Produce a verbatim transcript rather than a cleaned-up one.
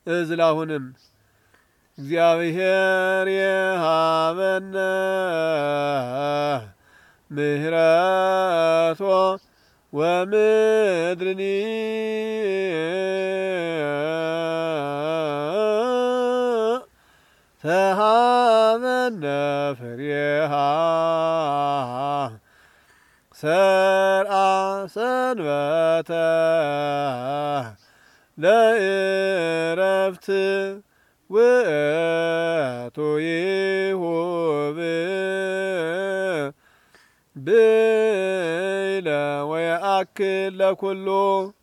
እዝላሁንም እግዚአብሔር የሃበነ ምህረቶ ወምድርኒ ተሃበነ ፍሬሃ ሰርአ ሰንበተ ለእረፍት ውእቱ ይሁብ ብእለ ወየአክል ለኩሉ